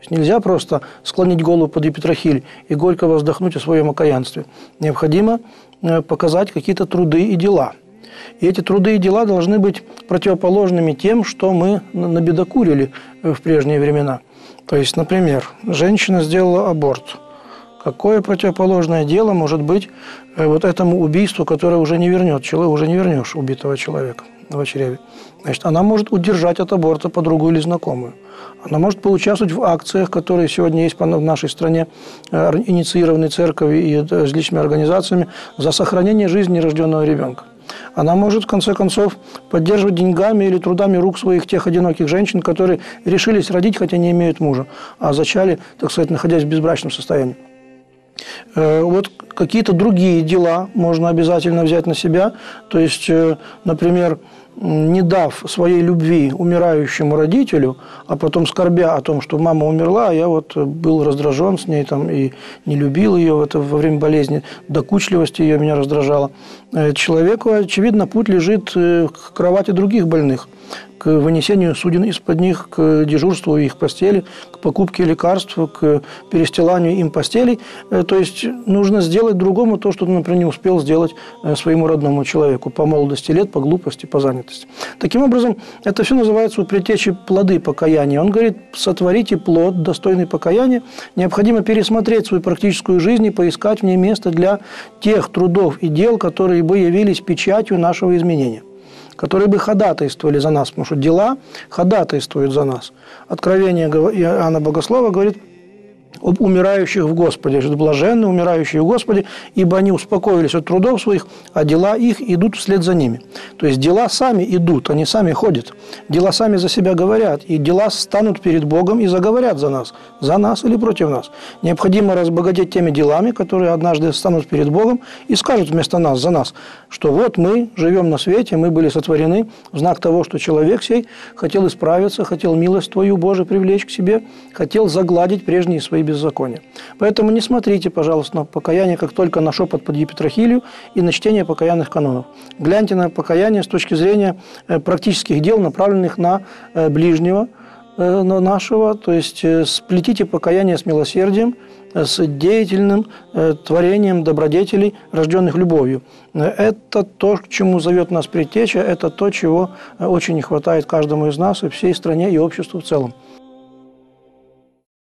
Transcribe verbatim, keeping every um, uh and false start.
Нельзя просто склонить голову под епитрахиль и горько вздохнуть о своем окаянстве. Необходимо показать какие-то труды и дела. И эти труды и дела должны быть противоположными тем, что мы набедокурили в прежние времена. То есть, например, женщина сделала аборт. Какое противоположное дело может быть вот этому убийству, которое уже не вернет, человек, уже не вернешь убитого человека в чреве? Значит, она может удержать от аборта подругу или знакомую. Она может поучаствовать в акциях, которые сегодня есть в нашей стране, инициированные церковью и различными организациями, за сохранение жизни нерожденного ребенка. Она может, в конце концов, поддерживать деньгами или трудами рук своих тех одиноких женщин, которые решились родить, хотя не имеют мужа, а зачали, так сказать, находясь в безбрачном состоянии. Вот какие-то другие дела можно обязательно взять на себя. То есть, например, не дав своей любви умирающему родителю, а потом скорбя о том, что мама умерла, а я вот был раздражен с ней там, и не любил ее это во время болезни, докучливость ее меня раздражала. Человеку, очевидно, путь лежит к кровати других больных, к вынесению суден из-под них, к дежурству их постели, к покупке лекарств, к перестиланию им постелей. То есть нужно сделать другому то, что ты, например, не успел сделать своему родному человеку по молодости лет, по глупости, по занятости. Таким образом, это все называется у предтечи плоды покаяния. Он говорит, сотворите плод, достойный покаяния. Необходимо пересмотреть свою практическую жизнь и поискать в ней место для тех трудов и дел, которые бы явились печатью нашего изменения, которые бы ходатайствовали за нас, потому что дела ходатайствуют за нас. Откровение Иоанна Богослова говорит об умирающих в Господе. Блаженны умирающие в Господе, ибо они успокоились от трудов своих, а дела их идут вслед за ними. То есть дела сами идут, они сами ходят. Дела сами за себя говорят, и дела станут перед Богом и заговорят за нас. За нас или против нас. Необходимо разбогатеть теми делами, которые однажды станут перед Богом и скажут вместо нас, за нас, что вот мы живем на свете, мы были сотворены в знак того, что человек сей хотел исправиться, хотел милость Твою, Божию, привлечь к себе, хотел загладить прежние свои беззакония. Поэтому не смотрите, пожалуйста, на покаяние как только на шепот под епитрахилью и на чтение покаянных канонов. Гляньте на покаяние с точки зрения практических дел, направленных на ближнего нашего, то есть сплетите покаяние с милосердием, с деятельным творением добродетелей, рожденных любовью. Это то, к чему зовет нас предтеча, это то, чего очень не хватает каждому из нас и всей стране и обществу в целом.